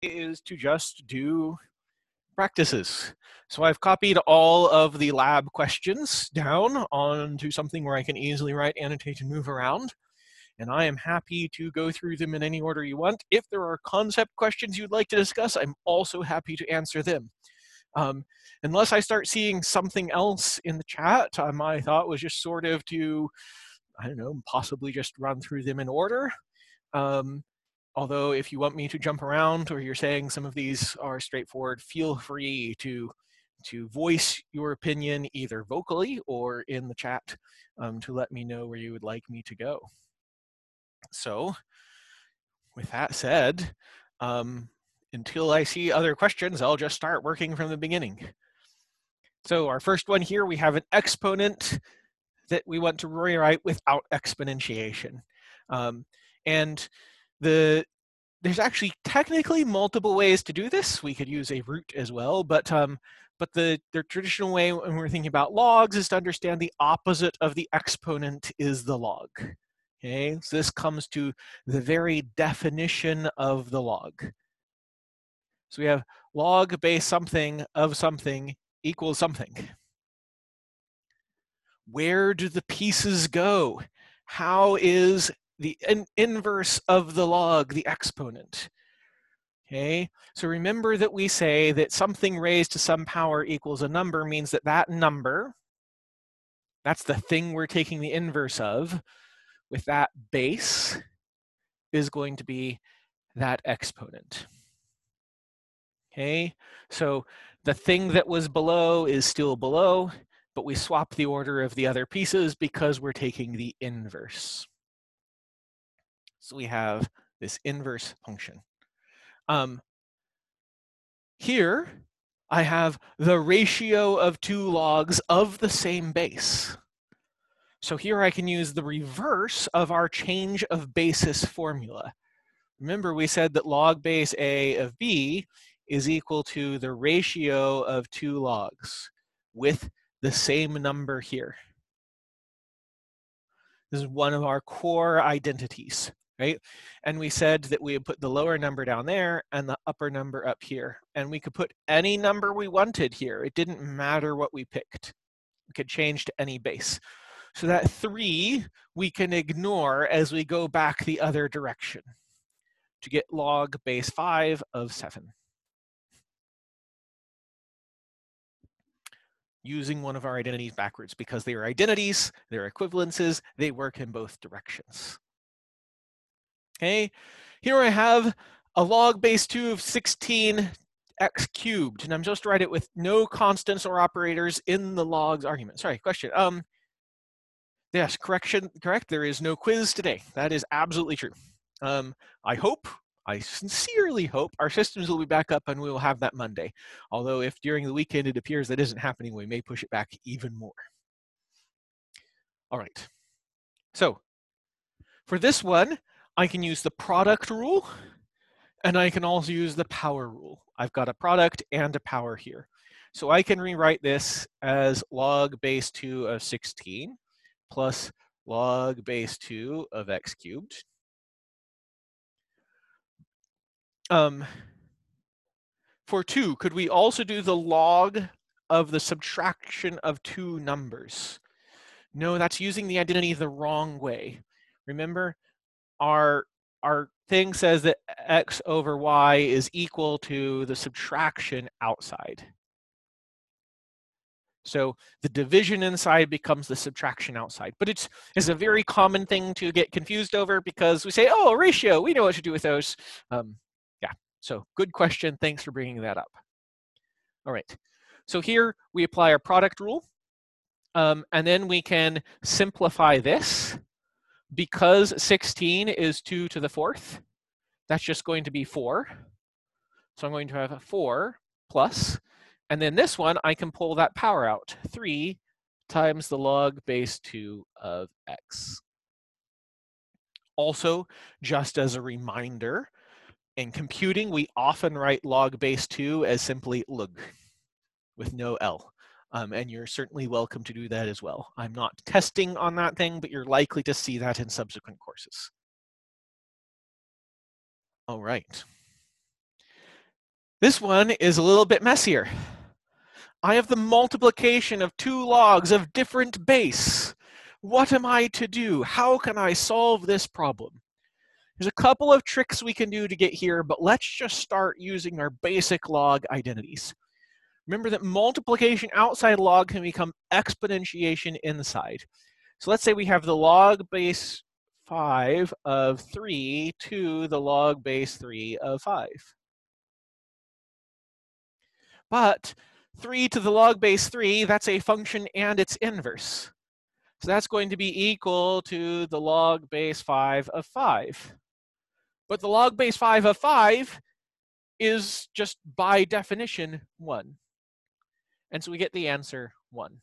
is to just do practices. So I've copied all of the lab questions down onto something where I can easily write, annotate, and move around. And I am happy to go through them in any order you want. If there are concept questions you'd like to discuss, I'm also happy to answer them. Unless I start seeing something else in the chat, my thought was just sort of to, I don't know, possibly just run through them in order. Although if you want me to jump around or you're saying some of these are straightforward, feel free to voice your opinion either vocally or in the chat to let me know where you would like me to go. So with that said, until I see other questions, I'll just start working from the beginning. So our first one here, we have an exponent that we want to rewrite without exponentiation. And there's actually technically multiple ways to do this. We could use a root as well, but the traditional way when we're thinking about logs is to understand the opposite of the exponent is the log. Okay, so this comes to the very definition of the log. So we have log base something of something equals something. Where do the pieces go? How is the inverse of the log the exponent? Okay, so remember that we say that something raised to some power equals a number means that that number, that's the thing we're taking the inverse of, with that base is going to be that exponent. Okay, so the thing that was below is still below, but we swap the order of the other pieces because we're taking the inverse. So we have this inverse function. Here, I have the ratio of two logs of the same base. So here I can use the reverse of our change of basis formula. Remember, we said that log base A of B is equal to the ratio of two logs with the same number here. This is one of our core identities, right? And we said that we would put the lower number down there and the upper number up here. And we could put any number we wanted here. It didn't matter what we picked. We could change to any base. So that 3 we can ignore as we go back the other direction to get log base 5 of 7. Using one of our identities backwards because they are identities, they're equivalences, they work in both directions. Okay, here I have a log base 2 of 16 x cubed, and I'm just write it with no constants or operators in the logs argument. Sorry, question. Yes, correct. There is no quiz today. That is absolutely true. I sincerely hope our systems will be back up and we will have that Monday. Although if during the weekend it appears that isn't happening, we may push it back even more. All right. So for this one, I can use the product rule, and I can also use the power rule. I've got a product and a power here. So I can rewrite this as log base 2 of 16 plus log base 2 of x cubed. For 2, could we also do the log of the subtraction of two numbers? No, that's using the identity the wrong way. Remember, our thing says that x over y is equal to the subtraction outside. So the division inside becomes the subtraction outside. But it's a very common thing to get confused over because we say, oh, ratio, we know what to do with those. Yeah, so good question. Thanks for bringing that up. All right, so here we apply our product rule. And then we can simplify this. Because 16 is 2 to the 4th, that's just going to be 4. So I'm going to have a 4 plus, and then this one, I can pull that power out, 3 times the log base 2 of x. Also, just as a reminder, in computing, we often write log base 2 as simply log with no L. And you're certainly welcome to do that as well. I'm not testing on that thing, but you're likely to see that in subsequent courses. All right. This one is a little bit messier. I have the multiplication of two logs of different base. What am I to do? How can I solve this problem? There's a couple of tricks we can do to get here, but let's just start using our basic log identities. Remember that multiplication outside log can become exponentiation inside. So let's say we have the log base 5 of 3 to the log base 3 of 5. But 3 to the log base 3, that's a function and its inverse. So that's going to be equal to the log base 5 of 5. But the log base 5 of 5 is just by definition 1. And so we get the answer 1.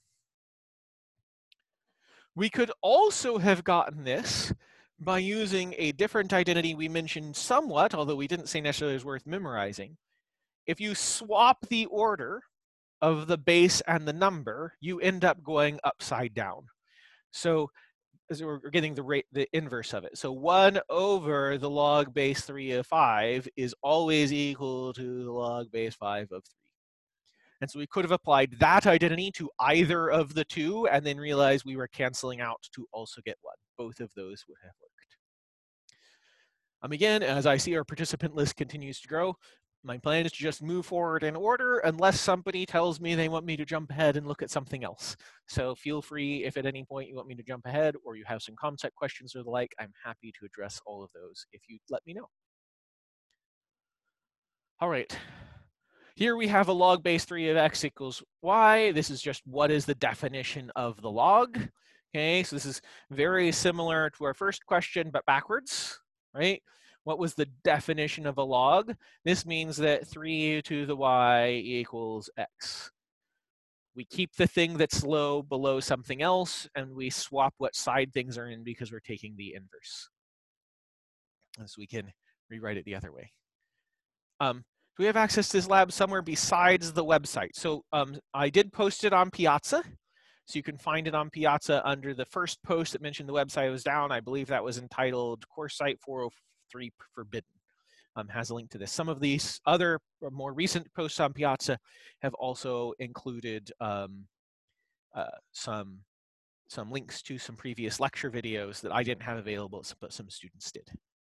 We could also have gotten this by using a different identity we mentioned somewhat, although we didn't say necessarily is worth memorizing. If you swap the order of the base and the number, you end up going upside down. So as we're getting the inverse of it. So 1 over the log base 3 of 5 is always equal to the log base 5 of 3. And so we could have applied that identity to either of the two and then realized we were canceling out to also get 1. Both of those would have worked. Again, as I see our participant list continues to grow, my plan is to just move forward in order unless somebody tells me they want me to jump ahead and look at something else. So feel free, if at any point you want me to jump ahead or you have some concept questions or the like, I'm happy to address all of those if you let me know. All right. Here we have a log base 3 of x equals y. This is just what is the definition of the log. Okay, so this is very similar to our first question, but backwards, right? What was the definition of a log? This means that 3 to the y equals x. We keep the thing that's low below something else, and we swap what side things are in because we're taking the inverse. And so we can rewrite it the other way. Do we have access to this lab somewhere besides the website? So I did post it on Piazza. So you can find it on Piazza under the first post that mentioned the website was down. I believe that was entitled Course Site 403 Forbidden. Has a link to this. Some of these other more recent posts on Piazza have also included some links to some previous lecture videos that I didn't have available, but some students did.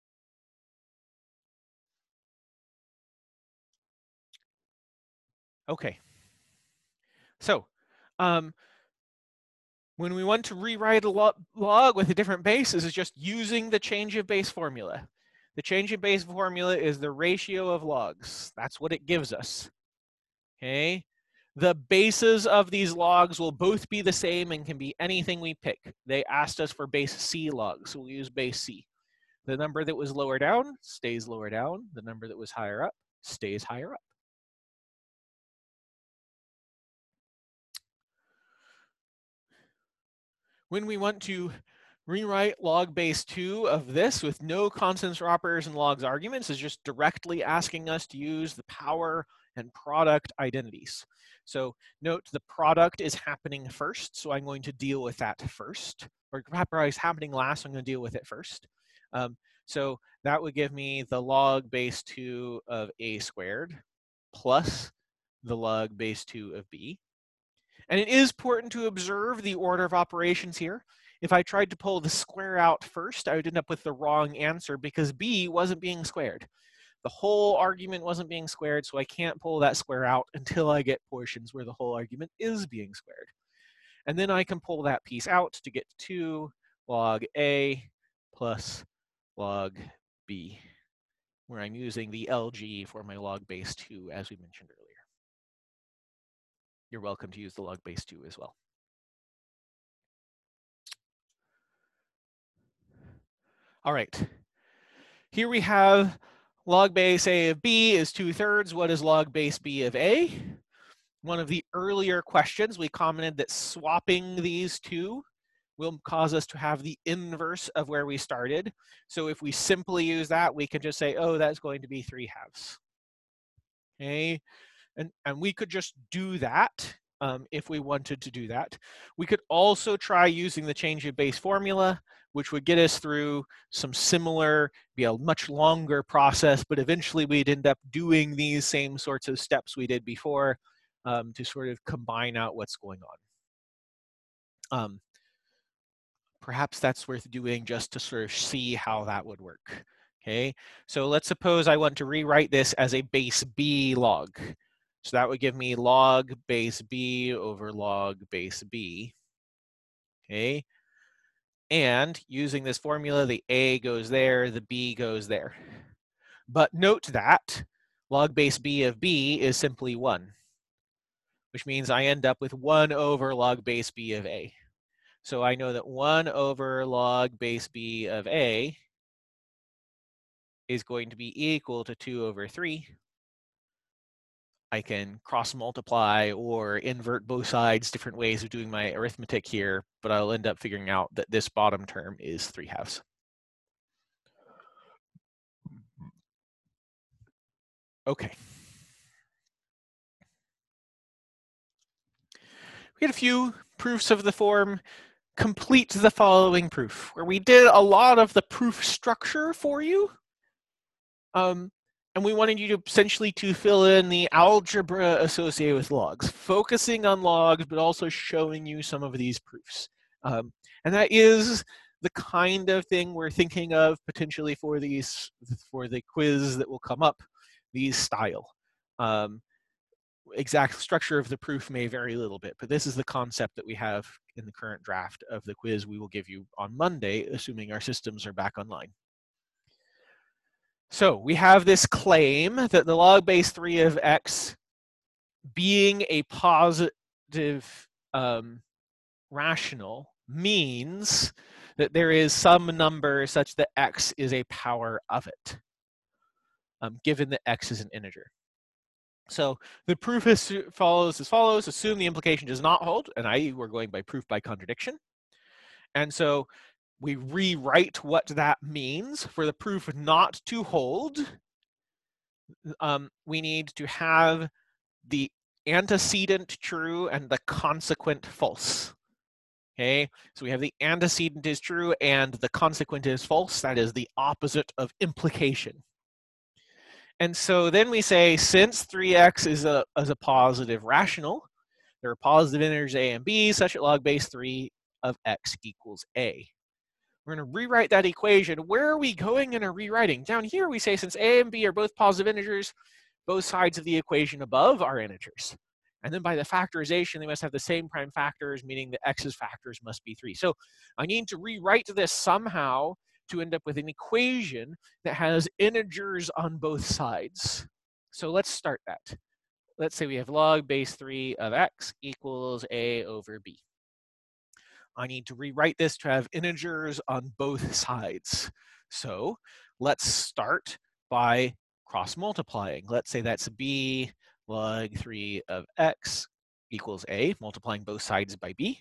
Okay. So when we want to rewrite a log with a different base, this is just using the change of base formula. The change of base formula is the ratio of logs. That's what it gives us. Okay. The bases of these logs will both be the same and can be anything we pick. They asked us for base C logs, so we'll use base C. The number that was lower down stays lower down. The number that was higher up stays higher up. When we want to rewrite log base 2 of this with no constants or operators and logs arguments is just directly asking us to use the power and product identities. So note the product is happening first, so I'm going to deal with that first. Or is happening last, so I'm going to deal with it first. So that would give me the log base 2 of a squared plus the log base 2 of b. And it is important to observe the order of operations here. If I tried to pull the square out first, I would end up with the wrong answer because b wasn't being squared. The whole argument wasn't being squared, so I can't pull that square out until I get portions where the whole argument is being squared. And then I can pull that piece out to get 2 log a plus log b, where I'm using the LG for my log base 2, as we mentioned earlier. You're welcome to use the log base 2 as well. All right. Here we have log base a of b is 2/3. What is log base b of a? One of the earlier questions, we commented that swapping these two will cause us to have the inverse of where we started. So if we simply use that, we can just say, oh, that's going to be 3/2. Okay, and we could just do that if we wanted to do that. We could also try using the change of base formula, which would get us through some similar, be a much longer process, but eventually we'd end up doing these same sorts of steps we did before to sort of combine out what's going on. Perhaps that's worth doing just to sort of see how that would work. Okay, so let's suppose I want to rewrite this as a base B log. So that would give me log base B over log base B. Okay, and using this formula, the A goes there, the B goes there. But note that log base B of B is simply 1, which means I end up with 1 over log base B of A. So I know that 1 over log base B of A is going to be equal to 2 over 3. I can cross multiply or invert both sides, different ways of doing my arithmetic here, but I'll end up figuring out that this bottom term is 3/2. Okay. We had a few proofs of the form complete the following proof, where we did a lot of the proof structure for you. And we wanted you to essentially to fill in the algebra associated with logs, focusing on logs, but also showing you some of these proofs. And that is the kind of thing we're thinking of potentially for the quiz that will come up, these style. Exact structure of the proof may vary a little bit, but this is the concept that we have in the current draft of the quiz we will give you on Monday, assuming our systems are back online. So we have this claim that the log base 3 of x being a positive rational means that there is some number such that x is a power of it, given that x is an integer. So the proof follows as follows. Assume the implication does not hold, and i.e. we're going by proof by contradiction. And so we rewrite what that means. For the proof not to hold, we need to have the antecedent true and the consequent false. Okay, so we have the antecedent is true and the consequent is false. That is the opposite of implication. And so then we say, since 3x is a positive rational, there are positive integers a and b such that log base 3 of x equals a. We're going to rewrite that equation. Where are we going in our rewriting? Down here we say, since a and b are both positive integers, both sides of the equation above are integers. And then by the factorization, they must have the same prime factors, meaning that x's factors must be 3. So I need to rewrite this somehow to end up with an equation that has integers on both sides. So let's start that. Let's say we have log base 3 of x equals a over b. I need to rewrite this to have integers on both sides. So let's start by cross multiplying. Let's say that's b log 3 of x equals a, multiplying both sides by b.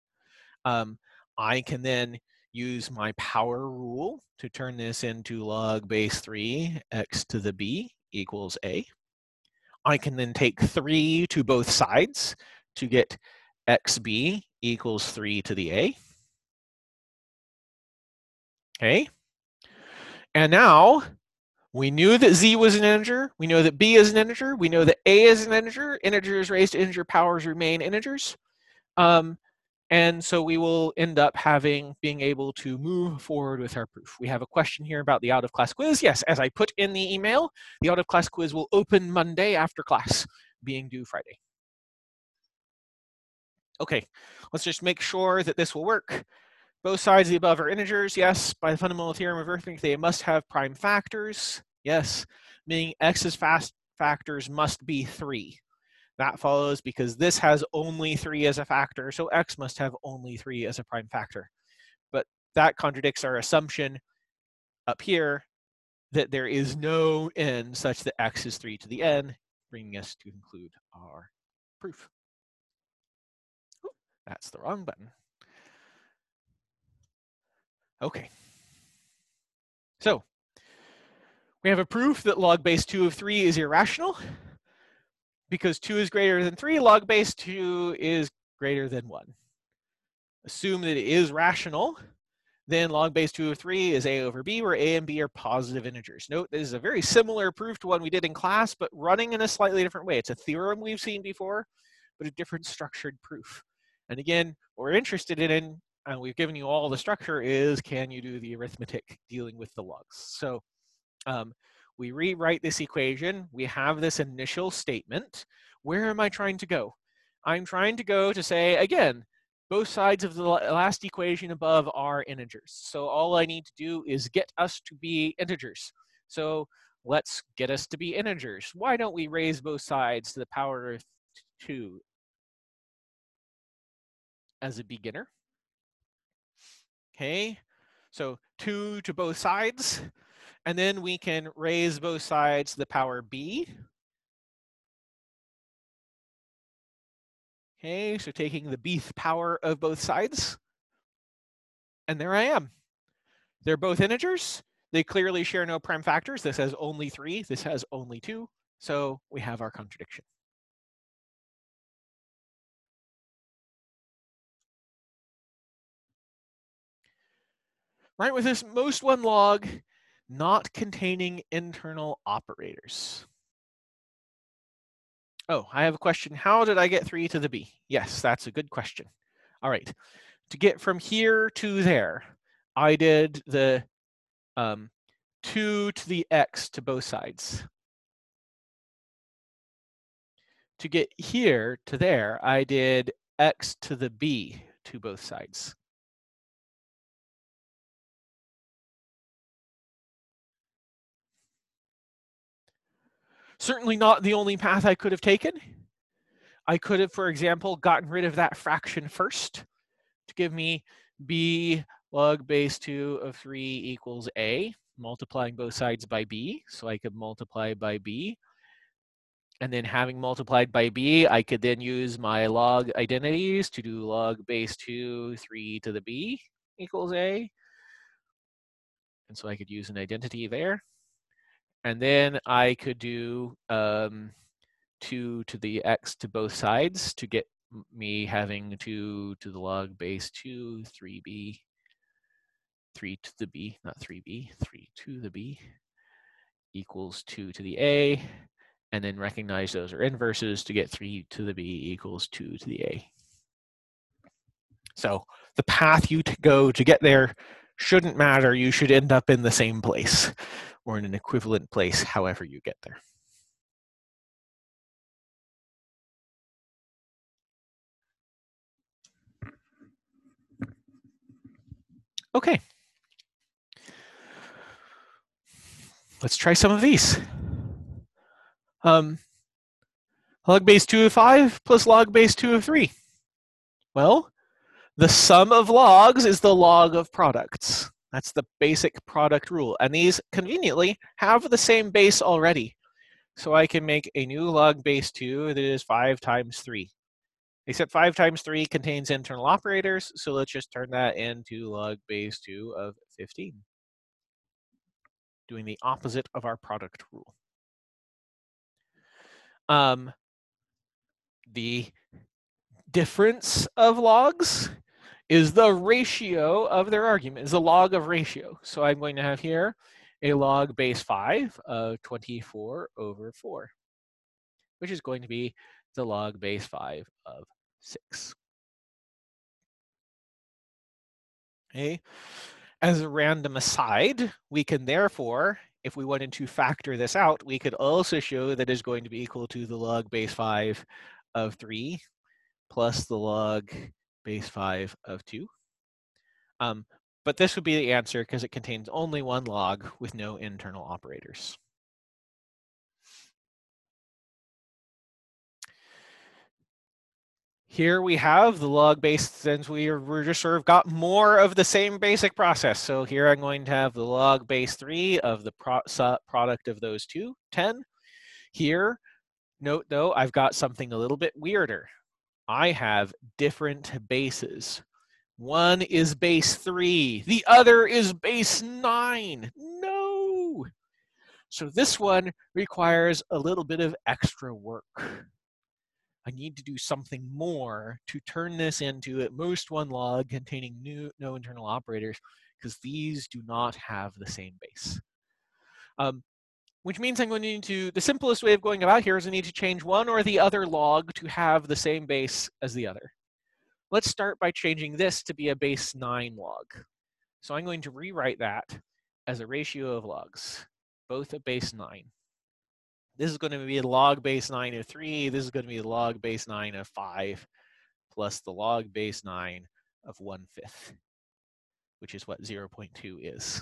I can then use my power rule to turn this into log base 3 x to the b equals a. I can then take 3 to both sides to get xb equals 3 to the a. Okay. And now we knew that z was an integer. We know that b is an integer. We know that a is an integer. Integers raised to integer powers remain integers. And so we will end up being able to move forward with our proof. We have a question here about the out-of-class quiz. Yes, as I put in the email, the out-of-class quiz will open Monday after class, being due Friday. Okay, let's just make sure that this will work. Both sides of the above are integers. Yes, by the fundamental theorem of arithmetic, they must have prime factors. Yes, meaning x's factors must be 3. That follows because this has only 3 as a factor, so x must have only 3 as a prime factor. But that contradicts our assumption up here that there is no n such that x is 3 to the n, bringing us to conclude our proof. Ooh, that's the wrong button. Okay. So we have a proof that log base 2 of 3 is irrational. because 2 is greater than 3, log base 2 is greater than 1. Assume that it is rational, then log base 2 of 3 is a over b, where a and b are positive integers. Note, this is a very similar proof to one we did in class, but running in a slightly different way. It's a theorem we've seen before, but a different structured proof. And again, what we're interested in, and we've given you all the structure, is can you do the arithmetic dealing with the logs? So we rewrite this equation. We have this initial statement. Where am I trying to go? I'm trying to go to say, again, both sides of the last equation above are integers. So all I need to do is get us to be integers. So let's get us to be integers. Why don't we raise both sides to the power of 2 as a beginner? Okay, so 2 to both sides. And then we can raise both sides to the power b. Okay, so taking the bth power of both sides. And there I am. They're both integers. They clearly share no prime factors. This has only 3, this has only 2. So we have our contradiction. Right, with this most one log not containing internal operators. Oh, I have a question. How did I get 3 to the b? Yes, that's a good question. All right, to get from here to there, I did the 2 to the x to both sides. To get here to there, I did x to the b to both sides. Certainly not the only path I could have taken. I could have, for example, gotten rid of that fraction first to give me b log base 2 of 3 equals a, multiplying both sides by b. So I could multiply by b. And then having multiplied by b, I could then use my log identities to do log base 2, 3 to the b equals a. And so I could use an identity there. And then I could do 2 to the x to both sides to get me having 2 to the log base 2, 3b, 3 to the b, not 3b, 3 to the b equals 2 to the a, and then recognize those are inverses to get 3 to the b equals 2 to the a. So the path you go to get there shouldn't matter. You should end up in the same place or in an equivalent place, however you get there. Okay. Let's try some of these. Log base 2 of 5 plus log base 2 of 3. Well, the sum of logs is the log of products. That's the basic product rule. And these conveniently have the same base already. So I can make a new log base 2 that is 5 times 3. Except 5 times 3 contains internal operators, so let's just turn that into log base 2 of 15. Doing the opposite of our product rule. The difference of logs is the ratio of their argument, is the log of ratio. So I'm going to have here a log base 5 of 24 over 4, which is going to be the log base 5 of 6. Okay. As a random aside, we can therefore, if we wanted to factor this out, we could also show that is going to be equal to the log base 5 of 3 plus the log base 5 of 2. But this would be the answer because it contains only one log with no internal operators. Here we have the log base, since we're just sort of got more of the same basic process. So here I'm going to have the log base 3 of the product of those two, 10. Here, note though, I've got something a little bit weirder. I have different bases. One is base 3, the other is base 9. No! So this one requires a little bit of extra work. I need to do something more to turn this into at most one log containing no internal operators, because these do not have the same base. Which means I'm going to need to, the simplest way of going about here is I need to change one or the other log to have the same base as the other. Let's start by changing this to be a base 9 log. So I'm going to rewrite that as a ratio of logs, both a base 9. This is going to be the log base 9 of 3. This is going to be the log base 9 of 5 plus the log base 9 of 1/5, which is what 0.2 is.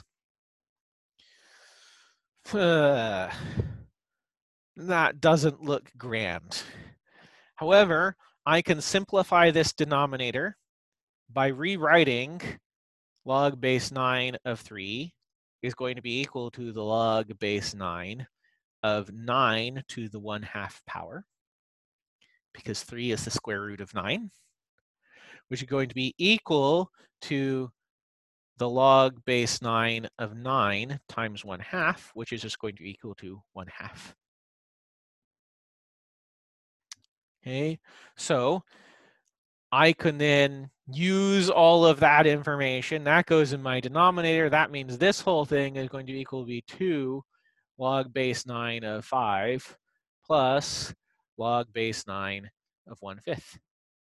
That doesn't look grand. However, I can simplify this denominator by rewriting log base 9 of 3 is going to be equal to the log base 9 of 9 to the 1/2 power, because 3 is the square root of 9, which is going to be equal to the log base 9 of 9 times 1/2, which is just going to equal to 1/2. Okay, so I can then use all of that information. That goes in my denominator. That means this whole thing is going to equal to be 2 log base 9 of 5 plus log base 9 of 1/5.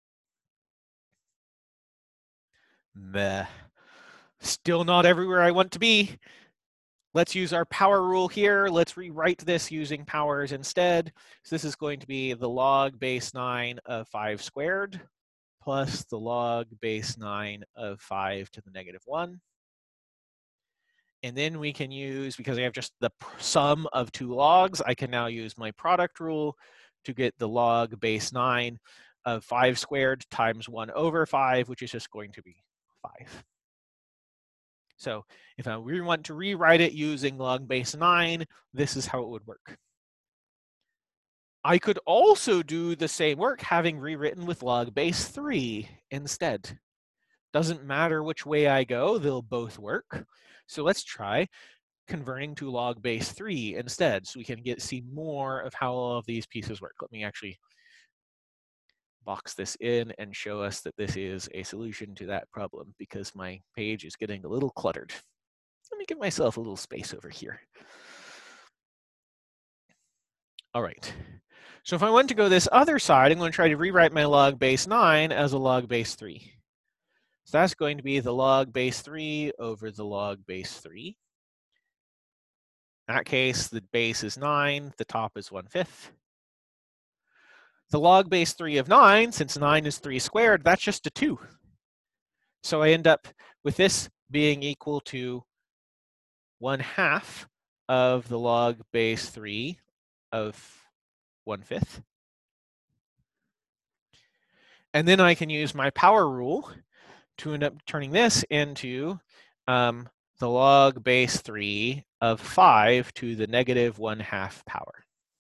Meh. Still not everywhere I want to be. Let's use our power rule here. Let's rewrite this using powers instead. So this is going to be the log base 9 of 5 squared plus the log base 9 of 5 to the negative 1. And then we can use, because I have just the sum of two logs, I can now use my product rule to get the log base 9 of 5 squared times 1/5, which is just going to be 5. So if I really want to rewrite it using log base 9, this is how it would work. I could also do the same work having rewritten with log base 3 instead. Doesn't matter which way I go, they'll both work. So let's try converting to log base 3 instead, so we can see more of how all of these pieces work. Let me actually box this in and show us that this is a solution to that problem, because my page is getting a little cluttered. Let me give myself a little space over here. All right. So if I want to go this other side, I'm going to try to rewrite my log base 9 as a log base 3. So that's going to be the log base 3 over the log base 3. In that case, the base is 9, the top is 1/5. The log base 3 of 9, since 9 is 3 squared, that's just a 2. So I end up with this being equal to 1/2 of the log base 3 of 1/5. And then I can use my power rule to end up turning this into the log base 3 of 5 to the negative 1/2 power.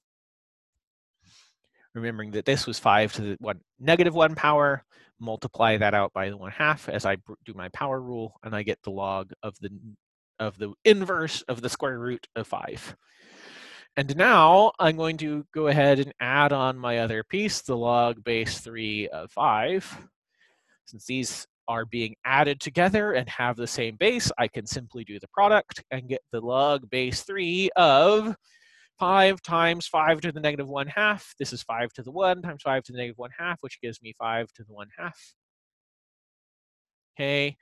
Remembering that this was 5 to the negative 1 power, multiply that out by the 1/2 as I do my power rule, and I get the log of the inverse of the square root of 5. And now I'm going to go ahead and add on my other piece, the log base 3 of 5. Since these are being added together and have the same base, I can simply do the product and get the log base 3 of 5 times 5 to the negative 1/2. This is 5 to the 1 times 5 to the negative 1/2, which gives me 5 to the 1/2. Okay,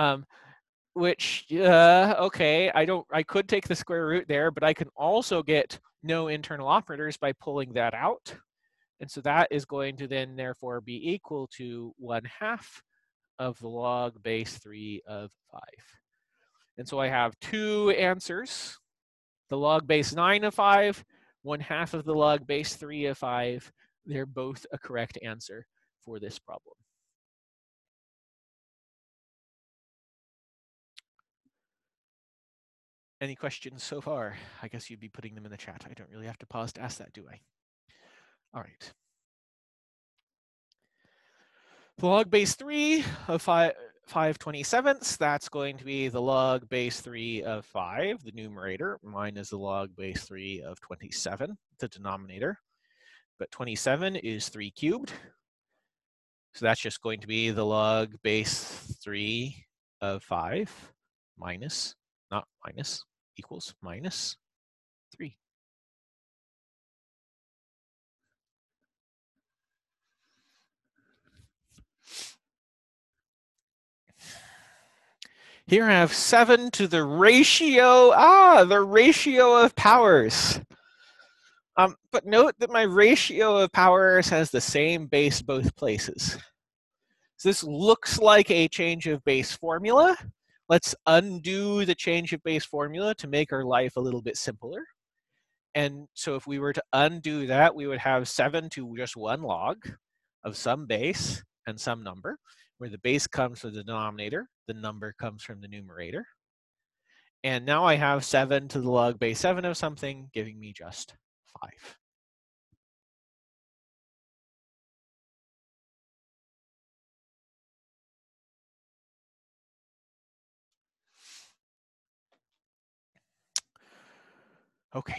okay, I could take the square root there, but I can also get no internal operators by pulling that out. And so that is going to then therefore be equal to 1/2 of the log base 3 of 5. And so I have two answers, the log base 9 of 5, 1/2 of the log base 3 of 5. They're both a correct answer for this problem. Any questions so far? I guess you'd be putting them in the chat. I don't really have to pause to ask that, do I? All right. The log base 3 of 5/27, that's going to be the log base 3 of 5, the numerator. Mine is the log base 3 of 27, the denominator. but 27 is 3 cubed. So that's just going to be the log base 3 of 5 minus, not minus, equals minus 3. Here I have 7 to the ratio, the ratio of powers. But note that my ratio of powers has the same base both places. So this looks like a change of base formula. Let's undo the change of base formula to make our life a little bit simpler. And so if we were to undo that, we would have 7 to just 1 log of some base and some number, where the base comes from the denominator, the number comes from the numerator. And now I have 7 to the log base 7 of something, giving me just 5. Okay.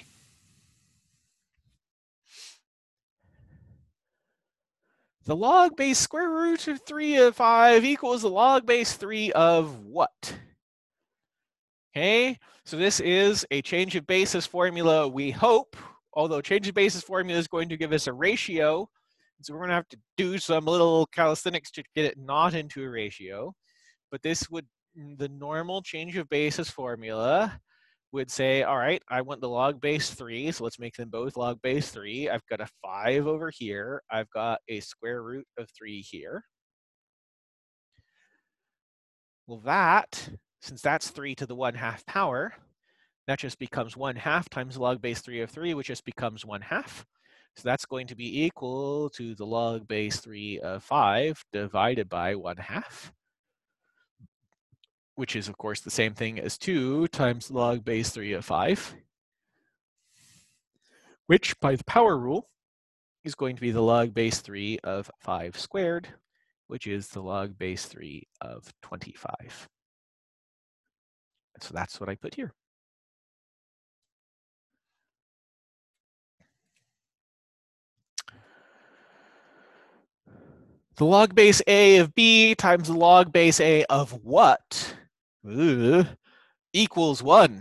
The log base square root of 3 of 5 equals the log base 3 of what? Okay, so this is a change of basis formula, we hope, although change of basis formula is going to give us a ratio. So we're going to have to do some little calisthenics to get it not into a ratio. But this would, the normal change of basis formula would say, all right, I want the log base 3, so let's make them both log base 3. I've got a 5 over here. I've got a square root of 3 here. Well, that, since that's 3 to the 1/2 power, that just becomes 1/2 times log base 3 of 3, which just becomes 1/2. So that's going to be equal to the log base 3 of 5 divided by 1/2. Which is, of course, the same thing as 2 times log base 3 of 5, which, by the power rule, is going to be the log base 3 of 5 squared, which is the log base 3 of 25. And so that's what I put here. The log base a of b times the log base a of what? Equals 1.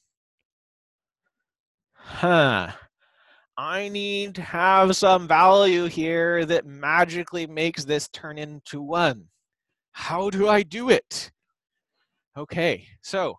I need to have some value here that magically makes this turn into 1. How do I do it? Okay, so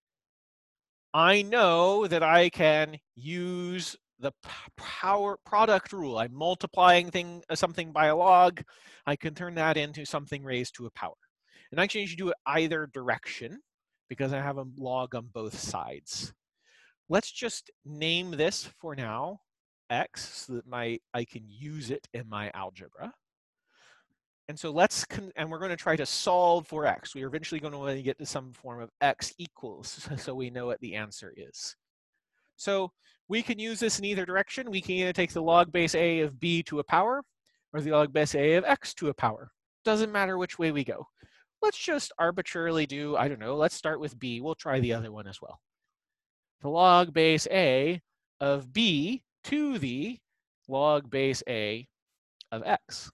I know that I can use the power product rule. I'm multiplying something by a log. I can turn that into something raised to a power. And I can usually do it either direction because I have a log on both sides. Let's just name this for now x so that I can use it in my algebra. And so and we're going to try to solve for x. We are eventually going to get to some form of x equals, so we know what the answer is. So we can use this in either direction. We can either take the log base a of b to a power or the log base a of x to a power. Doesn't matter which way we go. Let's just arbitrarily do, I don't know, let's start with b. We'll try the other one as well. The log base a of b to the log base a of x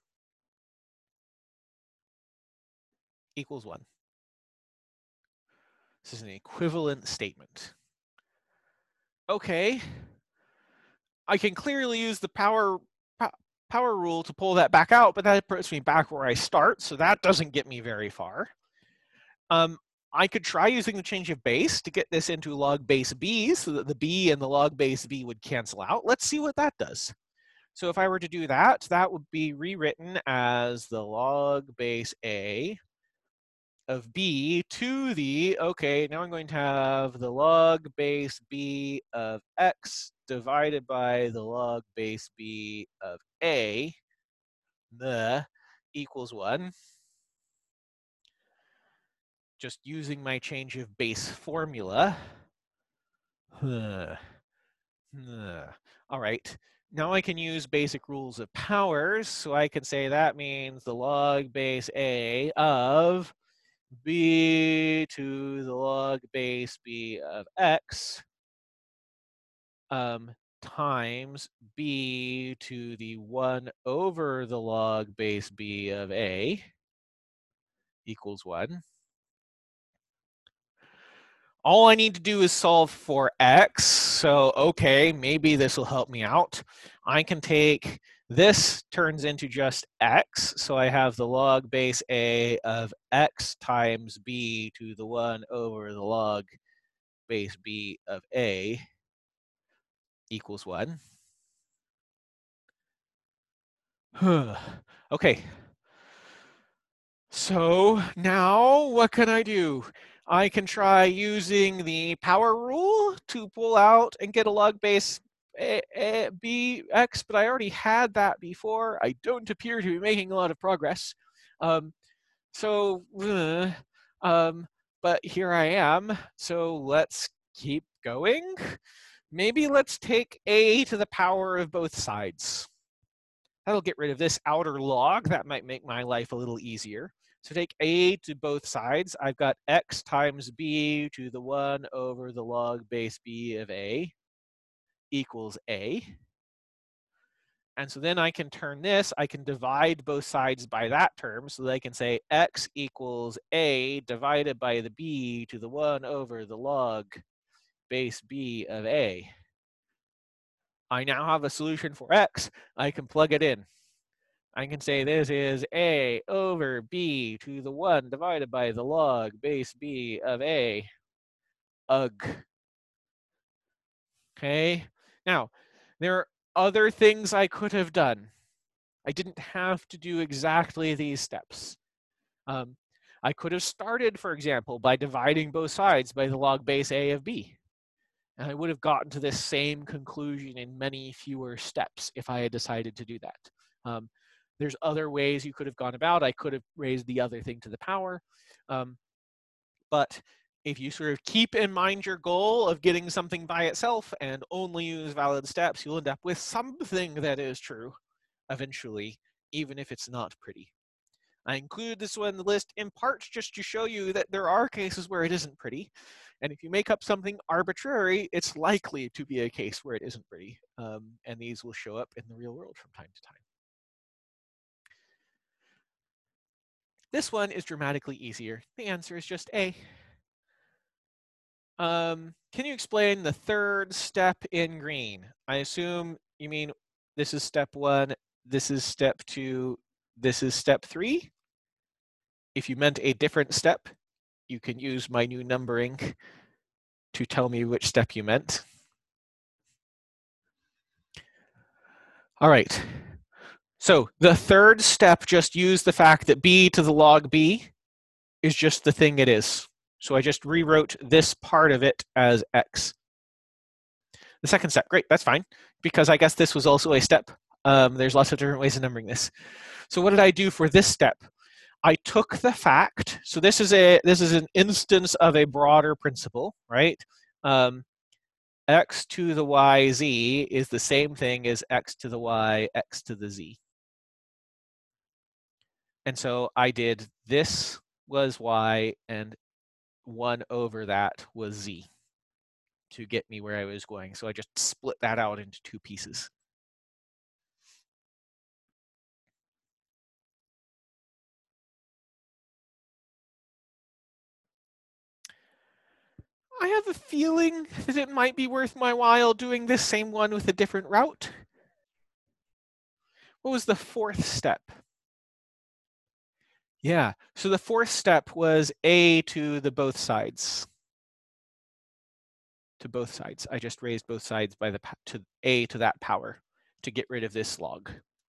equals 1. This is an equivalent statement. Okay, I can clearly use the power rule to pull that back out, but that puts me back where I start, so that doesn't get me very far. I could try using the change of base to get this into log base b so that the b and the log base b would cancel out. Let's see what that does. So if I were to do that, that would be rewritten as the log base a of b to the, okay, now I'm going to have the log base b of x divided by the log base b of a, equals 1. Just using my change of base formula. All right, now I can use basic rules of powers. So I can say that means the log base a of b to the log base b of x times b to the 1 over the log base b of a equals 1. All I need to do is solve for x. So, okay, maybe this will help me out. I can take this turns into just x. So I have the log base a of x times b to the 1 over the log base b of a equals 1. Okay. So now what can I do? I can try using the power rule to pull out and get a log base bx, but I already had that before. I don't appear to be making a lot of progress. But here I am. So let's keep going. Maybe let's take a to the power of both sides. That'll get rid of this outer log. That might make my life a little easier. So take a to both sides. I've got x times b to the 1 over the log base b of a equals a. And so then I can turn this, I can divide both sides by that term, so that I can say x equals a divided by the b to the 1 over the log base b of a. I now have a solution for x. I can plug it in. I can say this is a over b to the 1 divided by the log base b of a. Ugh. Okay. Now, there are other things I could have done. I didn't have to do exactly these steps. I could have started, for example, by dividing both sides by the log base a of b. And I would have gotten to this same conclusion in many fewer steps if I had decided to do that. There's other ways you could have gone about. I could have raised the other thing to the power. But if you sort of keep in mind your goal of getting something by itself and only use valid steps, you'll end up with something that is true eventually, even if it's not pretty. I included this one in the list in part just to show you that there are cases where it isn't pretty. And if you make up something arbitrary, it's likely to be a case where it isn't pretty. And these will show up in the real world from time to time. This one is dramatically easier. The answer is just A. Can you explain the third step in green? I assume you mean this is step 1, this is step 2, this is step 3. If you meant a different step, you can use my new numbering to tell me which step you meant. All right. So the third step just used the fact that b to the log b is just the thing it is. So I just rewrote this part of it as x. The second step, great, that's fine, because I guess this was also a step. There's lots of different ways of numbering this. So what did I do for this step? I took the fact, so this is an instance of a broader principle, right? X to the y z is the same thing as x to the y, x to the z. And so I did this was y and 1 over that was z to get me where I was going. So I just split that out into 2 pieces. I have a feeling that it might be worth my while doing this same one with a different route. What was the fourth step? Yeah, so the fourth step was a to the both sides. To both sides. I just raised both sides by the to a to that power to get rid of this log.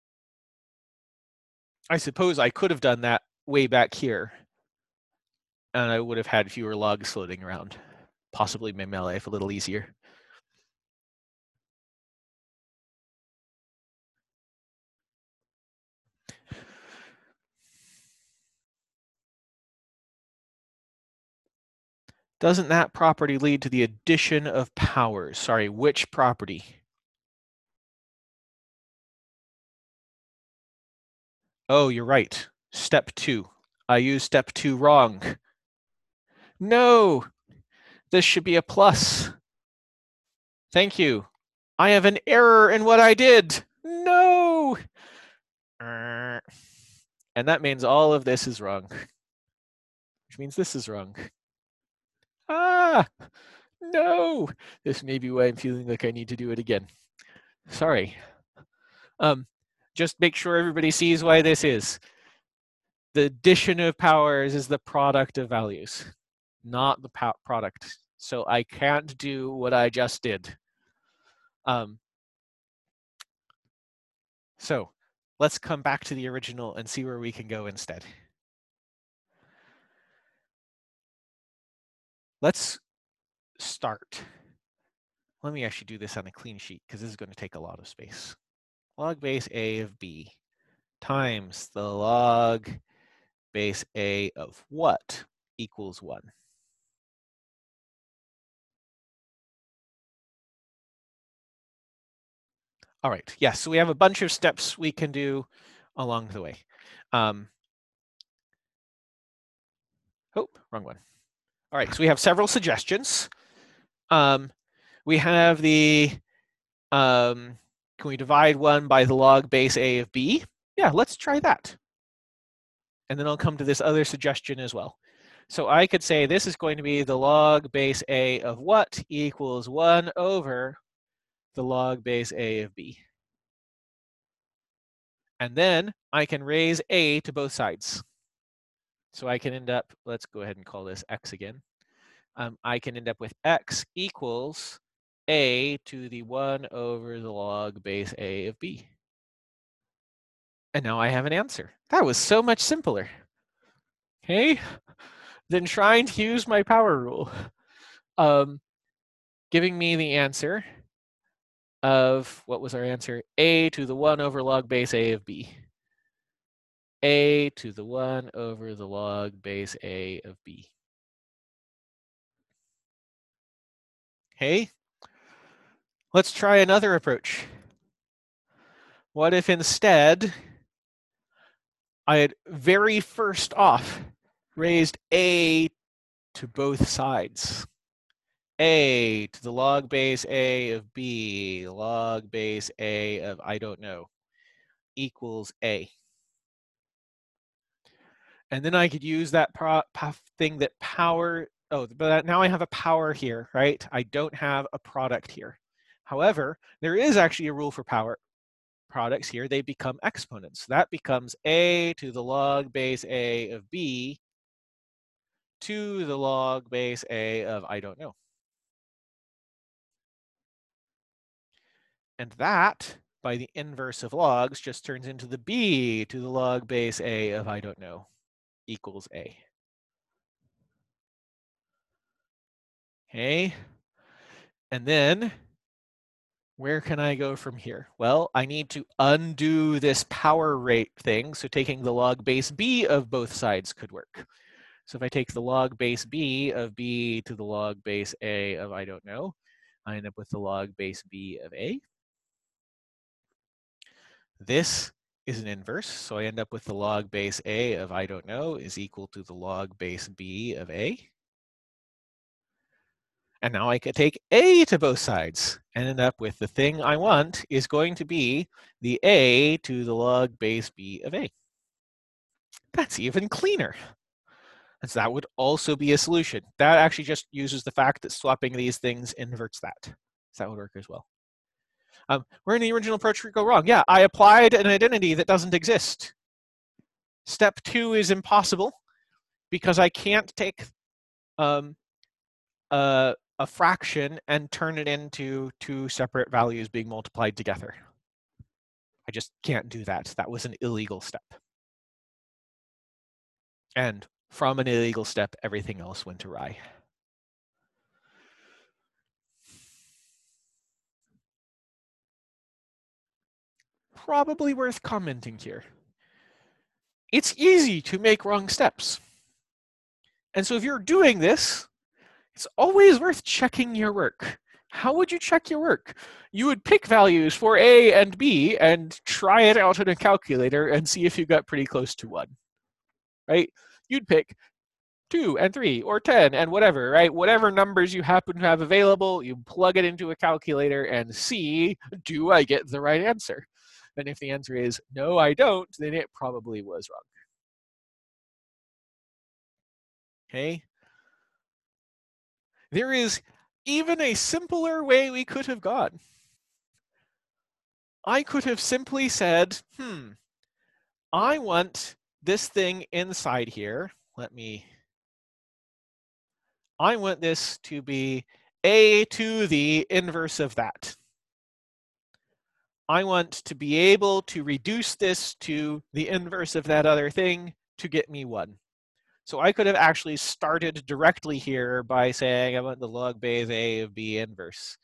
I suppose I could have done that way back here, and I would have had fewer logs floating around. Possibly made my life a little easier. Doesn't that property lead to the addition of powers? Sorry, which property? Oh, you're right. Step 2. I used step 2 wrong. No, this should be a plus. Thank you. I have an error in what I did. No. And that means all of this is wrong, which means this is wrong. Ah, no. This may be why I'm feeling like I need to do it again. Sorry. Just make sure everybody sees why this is. The addition of powers is the product of values, not the product. So I can't do what I just did. So let's come back to the original and see where we can go instead. Let's start. Let me actually do this on a clean sheet because this is going to take a lot of space. Log base A of B times the log base A of what equals 1. All right, yes, so we have a bunch of steps we can do along the way. Oh, wrong one. All right, so we have several suggestions. We have the, can we divide 1 by the log base A of B? Yeah, let's try that. And then I'll come to this other suggestion as well. So I could say this is going to be the log base A of what equals 1 over the log base A of B. And then I can raise A to both sides. So I can end up, let's go ahead and call this X again. I can end up with X equals A to the 1 over the log base A of B. And now I have an answer. That was so much simpler. Okay, than trying to use my power rule. Giving me the answer of, what was our answer? A to the 1 over log base A of B. A to the 1 over the log base A of B. Okay, let's try another approach. What if instead I had very first off raised A to both sides? A to the log base A of B, log base A of I don't know, equals A. And then I could use that thing that power, oh, but now I have a power here, right? I don't have a product here. However, there is actually a rule for power products here. They become exponents. That becomes A to the log base A of B to the log base A of I don't know. And that, by the inverse of logs, just turns into the B to the log base A of I don't know equals A. Okay. And then where can I go from here? Well, I need to undo this power rate thing. So taking the log base B of both sides could work. So if I take the log base B of B to the log base A of I don't know, I end up with the log base B of A. This is an inverse, so I end up with the log base A of I don't know is equal to the log base B of A. And now I could take A to both sides and end up with the thing I want is going to be the A to the log base B of A. That's even cleaner. And so that would also be a solution. That actually just uses the fact that swapping these things inverts that. So that would work as well. Where in the original approach would go wrong? Yeah, I applied an identity that doesn't exist. Step 2 is impossible because I can't take a fraction and turn it into 2 separate values being multiplied together. I just can't do that. That was an illegal step. And from an illegal step, everything else went awry. Probably worth commenting here. It's easy to make wrong steps. And so if you're doing this, it's always worth checking your work. How would you check your work? You would pick values for A and B and try it out in a calculator and see if you got pretty close to 1, right? You'd pick 2 and 3 or 10 and whatever, right? Whatever numbers you happen to have available, you plug it into a calculator and see, do I get the right answer? And if the answer is no, I don't, then it probably was wrong. Okay? There is even a simpler way we could have gone. I could have simply said, I want this thing inside here. I want this to be a to the inverse of that. I want to be able to reduce this to the inverse of that other thing to get me 1. So I could have actually started directly here by saying I want the log base a of b inverse,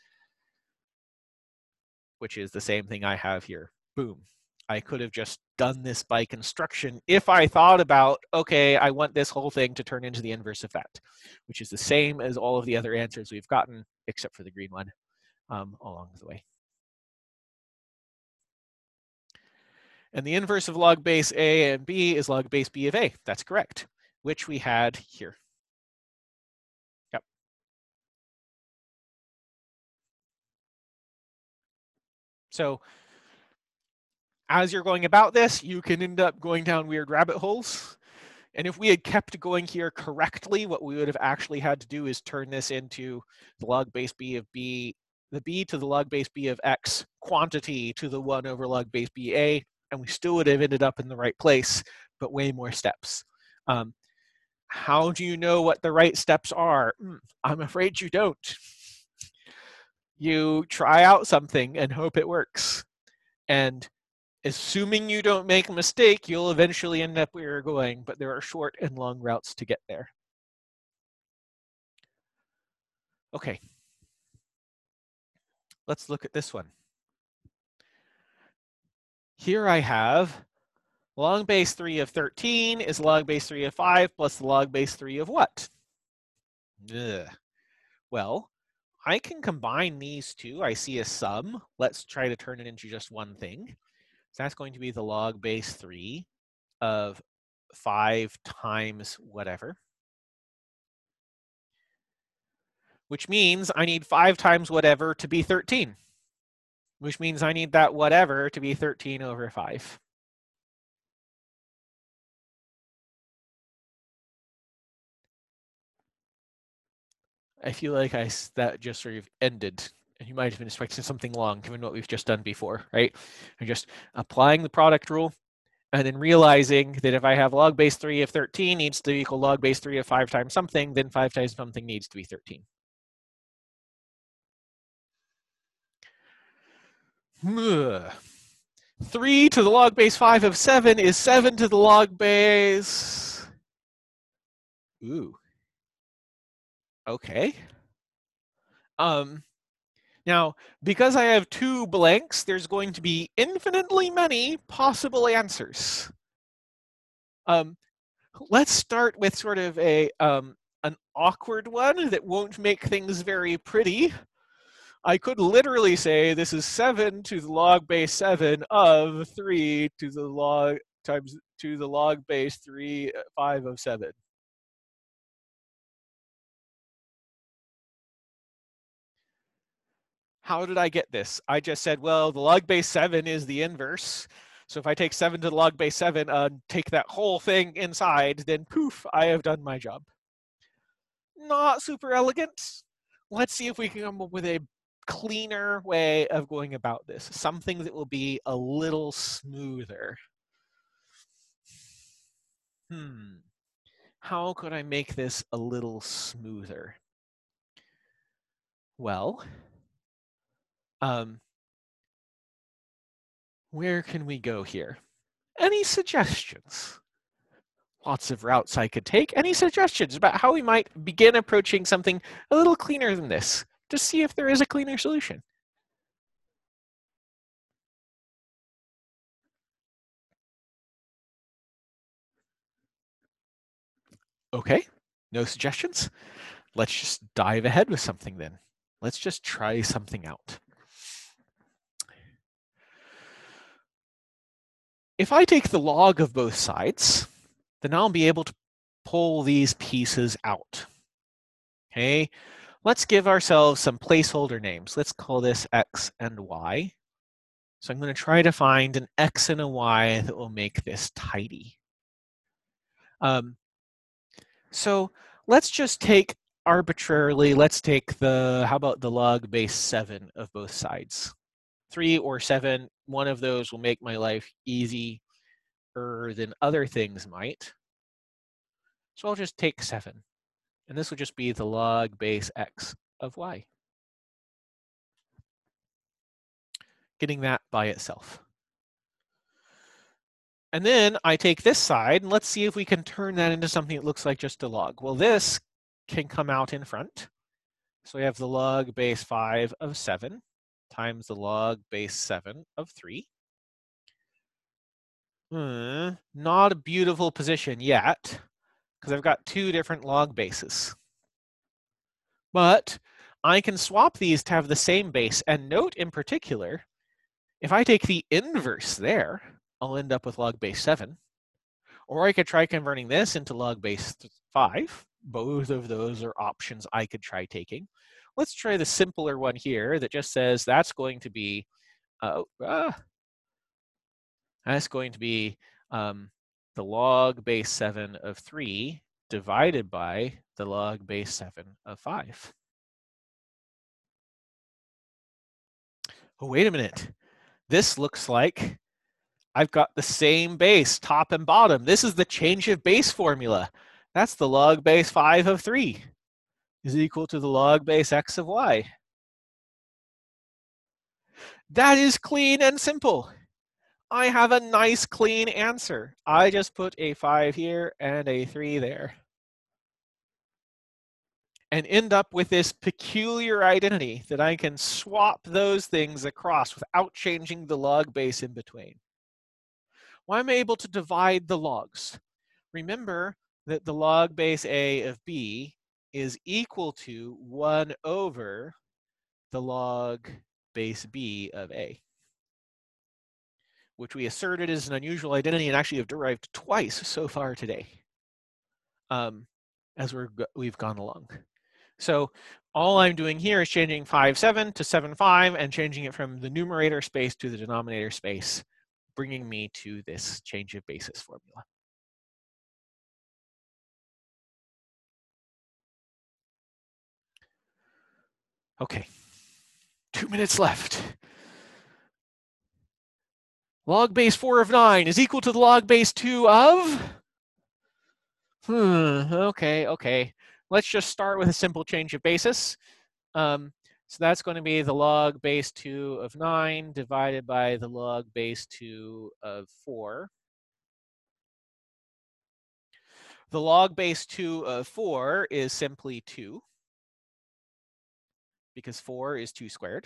which is the same thing I have here. Boom. I could have just done this by construction if I thought about, okay, I want this whole thing to turn into the inverse of that, which is the same as all of the other answers we've gotten, except for the green one, along the way. And the inverse of log base a and b is log base b of a. That's correct, which we had here. Yep. So as you're going about this, you can end up going down weird rabbit holes. And if we had kept going here correctly, what we would have actually had to do is turn this into the log base b of b, the b to the log base b of x quantity to the 1 over log base b a, and we still would have ended up in the right place, but way more steps. How do you know what the right steps are? I'm afraid you don't. You try out something and hope it works. And assuming you don't make a mistake, you'll eventually end up where you're going, but there are short and long routes to get there. Okay. Let's look at this one. Here I have log base 3 of 13 is log base 3 of 5 plus the log base 3 of what? Ugh. Well, I can combine these two. I see a sum. Let's try to turn it into just one thing. So that's going to be the log base 3 of 5 times whatever. Which means I need 5 times whatever to be 13. Which means I need that whatever to be 13 over 5. I feel like that just sort of ended. And you might have been expecting something long, given what we've just done before, right? I'm just applying the product rule, and then realizing that if I have log base 3 of 13 needs to equal log base 3 of 5 times something, then 5 times something needs to be 13. 3 to the log base 5 of 7 is 7 to the log base. Ooh. Okay. Now, because I have 2 blanks, there's going to be infinitely many possible answers. Let's start with sort of an awkward one that won't make things very pretty. I could literally say this is 7 to the log base 7 of 3 to the log times to the log base 3 5 of 7. How did I get this? I just said, well, the log base 7 is the inverse. So if I take 7 to the log base 7 and take that whole thing inside, then poof, I have done my job. Not super elegant. Let's see if we can come up with a cleaner way of going about this. Something that will be a little smoother. How could I make this a little smoother? Well, where can we go here? Any suggestions? Lots of routes I could take. Any suggestions about how we might begin approaching something a little cleaner than this to see if there is a cleaner solution? Okay, no suggestions? Let's just dive ahead with something then. Let's just try something out. If I take the log of both sides, then I'll be able to pull these pieces out. Okay, let's give ourselves some placeholder names. Let's call this X and Y. So I'm going to try to find an X and a Y that will make this tidy. So let's just take arbitrarily, let's take how about the log base 7 of both sides? 3 or 7, one of those will make my life easier than other things might. So I'll just take 7. And this will just be the log base X of Y. Getting that by itself. And then I take this side, and let's see if we can turn that into something that looks like just a log. Well, this can come out in front. So we have the log base 5 of 7 times the log base 7 of 3. Not a beautiful position yet, because I've got 2 different log bases. But I can swap these to have the same base, and note in particular, if I take the inverse there, I'll end up with log base 7. Or I could try converting this into log base 5. Both of those are options I could try taking. Let's try the simpler one here that just says that's going to be the log base 7 of 3 divided by the log base 7 of 5. Oh, wait a minute. This looks like I've got the same base, top and bottom. This is the change of base formula. That's the log base 5 of 3 is equal to the log base X of Y. That is clean and simple. I have a nice clean answer. I just put a 5 here and a 3 there. And end up with this peculiar identity that I can swap those things across without changing the log base in between. Well, I'm able to divide the logs. Remember that the log base A of B is equal to 1 over the log base B of A, which we asserted is an unusual identity and actually have derived twice so far today as we've gone along. So all I'm doing here is changing 5, 7 to 7, 5 and changing it from the numerator space to the denominator space, bringing me to this change of basis formula. Okay, 2 minutes left. Log base 4 of 9 is equal to the log base 2 of? Okay. Let's just start with a simple change of basis. So that's going to be the log base 2 of 9 divided by the log base 2 of 4. The log base 2 of 4 is simply 2, because 4 is 2 squared.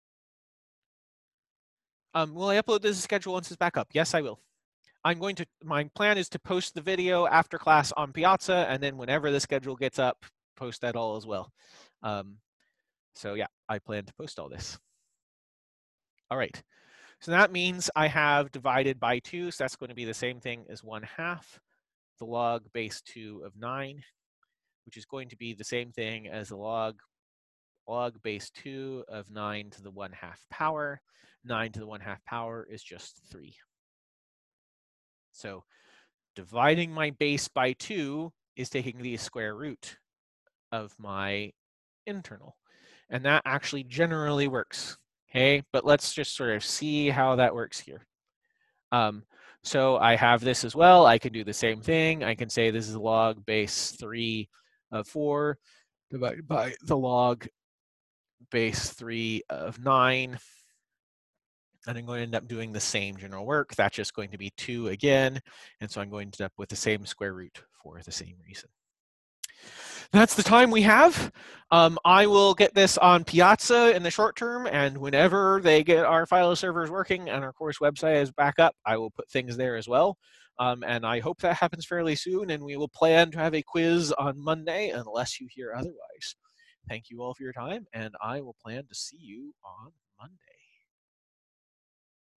Will I upload this schedule once it's back up? Yes, I will. My plan is to post the video after class on Piazza, and then whenever the schedule gets up, post that all as well. So yeah, I plan to post all this. All right, so that means I have divided by 2, so that's going to be the same thing as 1/2 the log base 2 of 9, which is going to be the same thing as the log base 2 of 9 to the 1/2 power. 9 to the 1/2 power is just 3. So dividing my base by 2 is taking the square root of my internal. And that actually generally works. Okay, but let's just sort of see how that works here. So I have this as well. I can do the same thing. I can say this is log base 3 of 4 divided by the log base 3 of 9. And I'm going to end up doing the same general work. That's just going to be 2 again. And so I'm going to end up with the same square root for the same reason. That's the time we have. I will get this on Piazza in the short term, and whenever they get our Philo servers working and our course website is back up, I will put things there as well. And I hope that happens fairly soon, and we will plan to have a quiz on Monday unless you hear otherwise. Thank you all for your time, and I will plan to see you on Monday.